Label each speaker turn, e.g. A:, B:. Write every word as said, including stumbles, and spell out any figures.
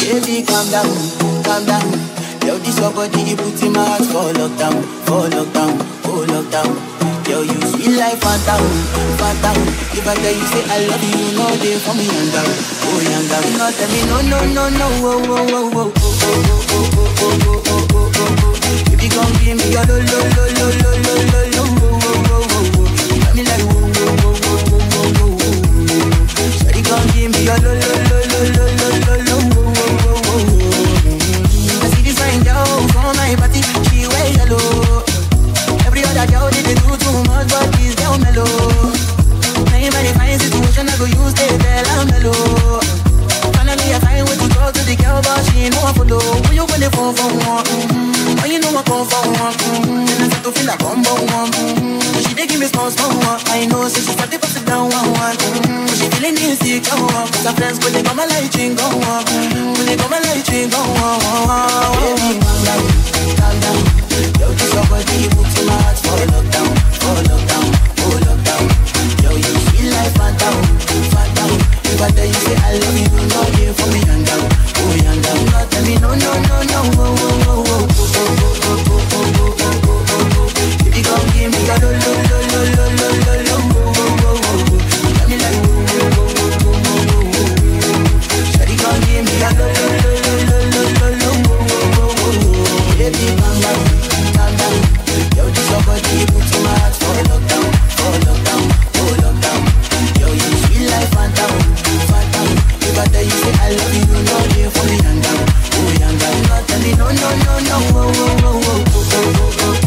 A: Baby, calm down, calm down. Yo, this your body, you put in my heart for lockdown, for lockdown, for lockdown. Yo, you sweet life, phantom, phantom. If I tell you say I love you, you know they for me and down, oh and down. You know tell me no, no, no, no, oh, oh, oh, oh, oh, oh, oh, oh, oh, oh, oh, oh, oh. Baby, come give me your lo, lo, lo, lo, lo, lo, lo, lo, oh, oh, oh, oh, oh. You got me like whoa, whoa, whoa, whoa, whoa, whoa, whoa. Shawty, come give me your lo, lo, lo, lo, lo, lo, lo, lo, oh, oh, oh, oh. I see this fine girl from my party, she wear yellow. Every other girl they do too much, but this girl mellow. Now in my fine situation, I go use the tell I'm mellow. Finally I find way to talk to the girl, but she ain't no one follow. When you gonna phone for one? Mm-hmm. When you know I come for one? Mm-hmm. Then I start to feel like I'm born one. Mm-hmm. She dey give me small small one. I know, so she start to pass it down one one. Mm-hmm. She feeling insecure, cause her friends when they come my light ring go on. When they come my light ring go on. Baby, calm down, calm down. Yo, this your body, you put in my heart for lockdown, for lockdown, for lockdown. Yo, you feel like phantom, phantom. If I tell you say I love you, you know you for me and down, oh and down. No, tell me no, no, no, no, oh, oh, oh, oh, oh, oh, oh, oh, oh, oh, oh, oh, oh. Baby, come give me your lo, lo, lo, lo, lo, lo, lo, lo, oh, oh, oh, oh. You got me like oh, oh, oh, oh, oh, oh, oh. Shawty, come give me your lo, lo, lo, lo, lo, lo, lo, lo, oh, oh, oh, oh. Baby, calm down, calm down. Yo, this your body, you put in my heart for lockdown, for lockdown, for lockdown. Yo, you sweet life, phantom, phantom. If I tell you say I love you, you know you for me and down, oh and down. No, tell me no, no, no, no, oh, oh, oh, oh, oh, oh, oh.